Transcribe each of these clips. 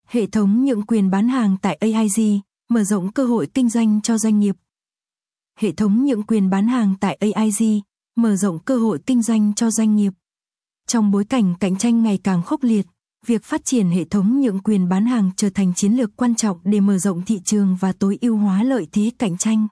Hệ thống nhượng quyền bán hàng tại AIG, mở rộng cơ hội kinh doanh cho doanh nghiệp. Hệ thống nhượng quyền bán hàng tại AIG, mở rộng cơ hội kinh doanh cho doanh nghiệp. Trong bối cảnh cạnh tranh ngày càng khốc liệt, việc phát triển hệ thống nhượng quyền bán hàng trở thành chiến lược quan trọng để mở rộng thị trường và tối ưu hóa lợi thế cạnh tranh.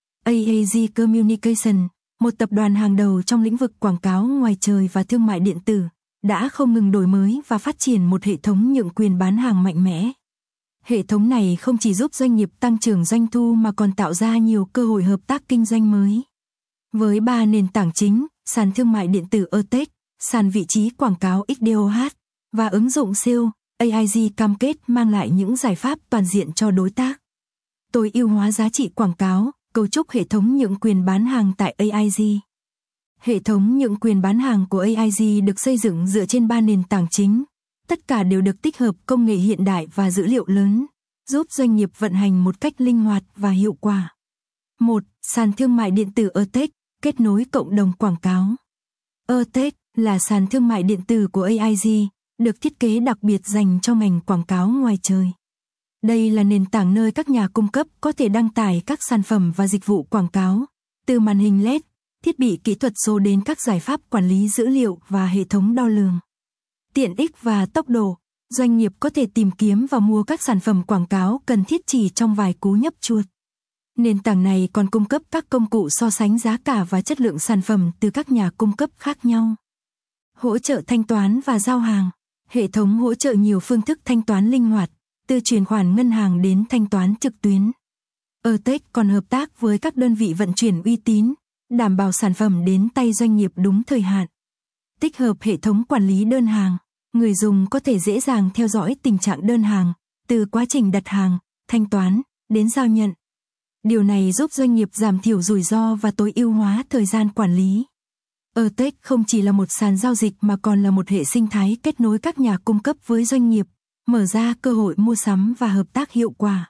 AIG Communication, một tập đoàn hàng đầu trong lĩnh vực quảng cáo ngoài trời và thương mại điện tử, đã không ngừng đổi mới và phát triển một hệ thống nhượng quyền bán hàng mạnh mẽ. Hệ thống này không chỉ giúp doanh nghiệp tăng trưởng doanh thu mà còn tạo ra nhiều cơ hội hợp tác kinh doanh mới. Với 3 nền tảng chính, sàn thương mại điện tử Eutech, sàn vị trí quảng cáo XDOH và ứng dụng SEO, AIG cam kết mang lại những giải pháp toàn diện cho đối tác. Tối ưu hóa giá trị quảng cáo, cấu trúc hệ thống nhượng quyền bán hàng tại AIG. Hệ thống nhượng quyền bán hàng của AIG được xây dựng dựa trên 3 nền tảng chính. Tất cả đều được tích hợp công nghệ hiện đại và dữ liệu lớn, giúp doanh nghiệp vận hành một cách linh hoạt và hiệu quả. 1. Sàn thương mại điện tử Eutech, kết nối cộng đồng quảng cáo. Eutech là sàn thương mại điện tử của AIG, được thiết kế đặc biệt dành cho ngành quảng cáo ngoài trời. Đây là nền tảng nơi các nhà cung cấp có thể đăng tải các sản phẩm và dịch vụ quảng cáo, từ màn hình LED, thiết bị kỹ thuật số đến các giải pháp quản lý dữ liệu và hệ thống đo lường. Tiện ích và tốc độ, doanh nghiệp có thể tìm kiếm và mua các sản phẩm quảng cáo cần thiết chỉ trong vài cú nhấp chuột. Nền tảng này còn cung cấp các công cụ so sánh giá cả và chất lượng sản phẩm từ các nhà cung cấp khác nhau. Hỗ trợ thanh toán và giao hàng. Hệ thống hỗ trợ nhiều phương thức thanh toán linh hoạt, từ chuyển khoản ngân hàng đến thanh toán trực tuyến. Eutech còn hợp tác với các đơn vị vận chuyển uy tín, đảm bảo sản phẩm đến tay doanh nghiệp đúng thời hạn. Tích hợp hệ thống quản lý đơn hàng, người dùng có thể dễ dàng theo dõi tình trạng đơn hàng, từ quá trình đặt hàng, thanh toán, đến giao nhận. Điều này giúp doanh nghiệp giảm thiểu rủi ro và tối ưu hóa thời gian quản lý. Eutech không chỉ là một sàn giao dịch mà còn là một hệ sinh thái kết nối các nhà cung cấp với doanh nghiệp, mở ra cơ hội mua sắm và hợp tác hiệu quả.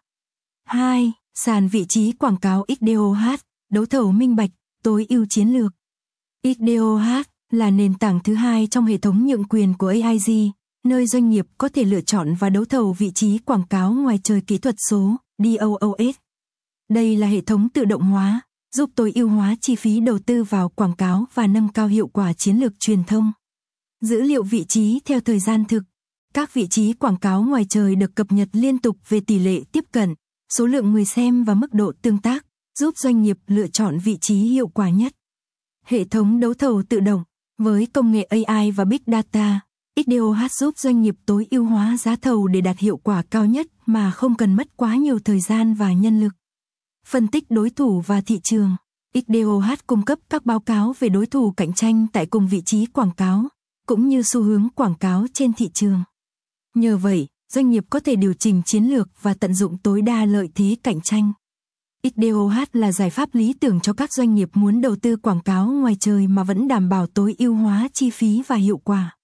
2. Sàn vị trí quảng cáo XDOH, đấu thầu minh bạch, tối ưu chiến lược. XDOH là nền tảng thứ hai trong hệ thống nhượng quyền của AIG, nơi doanh nghiệp có thể lựa chọn và đấu thầu vị trí quảng cáo ngoài trời kỹ thuật số, DOOS. Đây là hệ thống tự động hóa, giúp tối ưu hóa chi phí đầu tư vào quảng cáo và nâng cao hiệu quả chiến lược truyền thông. Dữ liệu vị trí theo thời gian thực. Các vị trí quảng cáo ngoài trời được cập nhật liên tục về tỷ lệ tiếp cận, số lượng người xem và mức độ tương tác, giúp doanh nghiệp lựa chọn vị trí hiệu quả nhất. Hệ thống đấu thầu tự động. Với công nghệ AI và Big Data, XDOH giúp doanh nghiệp tối ưu hóa giá thầu để đạt hiệu quả cao nhất mà không cần mất quá nhiều thời gian và nhân lực. Phân tích đối thủ và thị trường. XDOH cung cấp các báo cáo về đối thủ cạnh tranh tại cùng vị trí quảng cáo, cũng như xu hướng quảng cáo trên thị trường. Nhờ vậy, doanh nghiệp có thể điều chỉnh chiến lược và tận dụng tối đa lợi thế cạnh tranh. XDOH là giải pháp lý tưởng cho các doanh nghiệp muốn đầu tư quảng cáo ngoài trời mà vẫn đảm bảo tối ưu hóa chi phí và hiệu quả.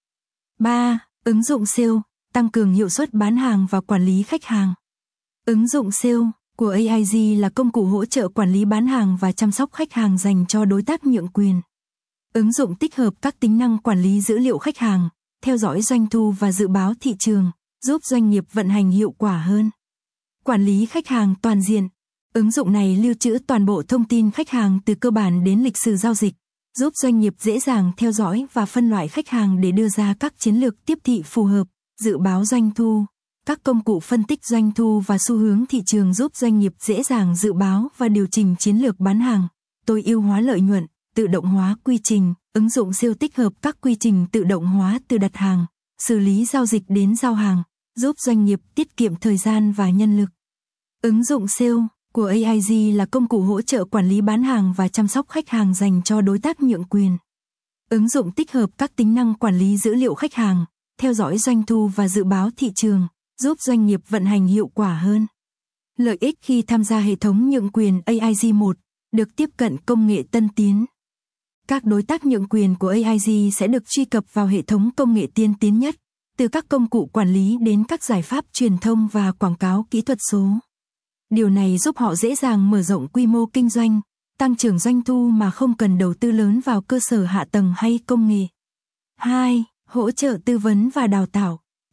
3. Ứng dụng SEO, tăng cường hiệu suất bán hàng và quản lý khách hàng. Ứng dụng SEO của AIG là công cụ hỗ trợ quản lý bán hàng và chăm sóc khách hàng dành cho đối tác nhượng quyền. Ứng dụng tích hợp các tính năng quản lý dữ liệu khách hàng, theo dõi doanh thu và dự báo thị trường, giúp doanh nghiệp vận hành hiệu quả hơn. Quản lý khách hàng toàn diện. Ứng dụng này lưu trữ toàn bộ thông tin khách hàng từ cơ bản đến lịch sử giao dịch, giúp doanh nghiệp dễ dàng theo dõi và phân loại khách hàng để đưa ra các chiến lược tiếp thị phù hợp, dự báo doanh thu. Các công cụ phân tích doanh thu và xu hướng thị trường giúp doanh nghiệp dễ dàng dự báo và điều chỉnh chiến lược bán hàng, tối ưu hóa lợi nhuận, tự động hóa quy trình. Ứng dụng SEO tích hợp các quy trình tự động hóa từ đặt hàng, xử lý giao dịch đến giao hàng, giúp doanh nghiệp tiết kiệm thời gian và nhân lực. Ứng dụng SEO của AIG là công cụ hỗ trợ quản lý bán hàng và chăm sóc khách hàng dành cho đối tác nhượng quyền. Ứng dụng tích hợp các tính năng quản lý dữ liệu khách hàng, theo dõi doanh thu và dự báo thị trường, giúp doanh nghiệp vận hành hiệu quả hơn. Lợi ích khi tham gia hệ thống nhượng quyền AIG 1, được tiếp cận công nghệ tân tiến. Các đối tác nhượng quyền của AIG sẽ được truy cập vào hệ thống công nghệ tiên tiến nhất, từ các công cụ quản lý đến các giải pháp truyền thông và quảng cáo kỹ thuật số. Điều này giúp họ dễ dàng mở rộng quy mô kinh doanh, tăng trưởng doanh thu mà không cần đầu tư lớn vào cơ sở hạ tầng hay công nghệ. 2. Hỗ trợ tư vấn và đào tạo.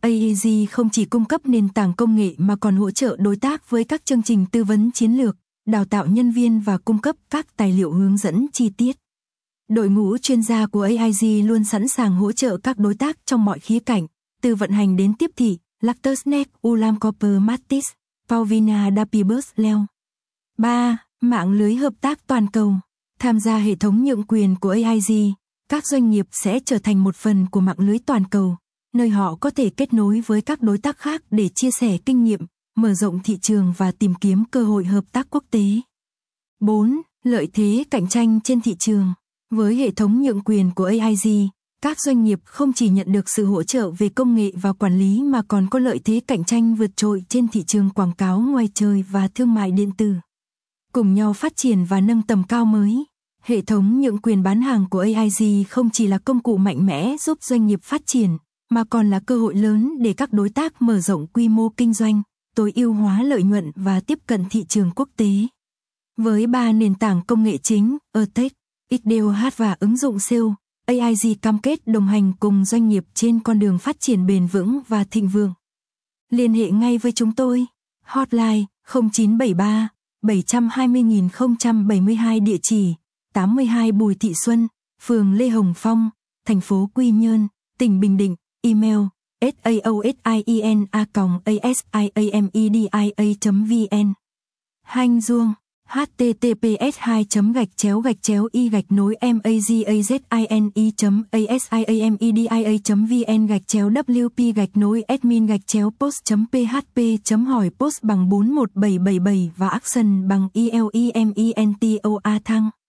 AIZ không chỉ cung cấp nền tảng công nghệ mà còn hỗ trợ đối tác với các chương trình tư vấn chiến lược, đào tạo nhân viên và cung cấp các tài liệu hướng dẫn chi tiết. Đội ngũ chuyên gia của AIZ luôn sẵn sàng hỗ trợ các đối tác trong mọi khía cạnh, từ vận hành đến tiếp thị. Lactersnet, Ulam Copper Matis, Paulina Dapibus Leo. 3. Mạng lưới hợp tác toàn cầu. Tham gia hệ thống nhượng quyền của AIZ, các doanh nghiệp sẽ trở thành một phần của mạng lưới toàn cầu, nơi họ có thể kết nối với các đối tác khác để chia sẻ kinh nghiệm, mở rộng thị trường và tìm kiếm cơ hội hợp tác quốc tế. 4. Lợi thế cạnh tranh trên thị trường. Với hệ thống nhượng quyền của AIZ, các doanh nghiệp không chỉ nhận được sự hỗ trợ về công nghệ và quản lý mà còn có lợi thế cạnh tranh vượt trội trên thị trường quảng cáo ngoài trời và thương mại điện tử. Cùng nhau phát triển và nâng tầm cao mới, hệ thống nhượng quyền bán hàng của AIZ không chỉ là công cụ mạnh mẽ giúp doanh nghiệp phát triển, mà còn là cơ hội lớn để các đối tác mở rộng quy mô kinh doanh, tối ưu hóa lợi nhuận và tiếp cận thị trường quốc tế. Với 3 nền tảng công nghệ chính, Eutech, XDOH và ứng dụng SEO, AIZ cam kết đồng hành cùng doanh nghiệp trên con đường phát triển bền vững và thịnh vượng. Liên hệ ngay với chúng tôi. Hotline 0973 720.072, địa chỉ 82 Bùi Thị Xuân, phường Lê Hồng Phong, thành phố Quy Nhơn, tỉnh Bình Định. Email saosina@asiamedia.vn. Hanh Duong https://wp-asiamedia.vn/wp-admin-post.php hỏi post bằng 41777 và action bằng ELEMENTOA Thăng.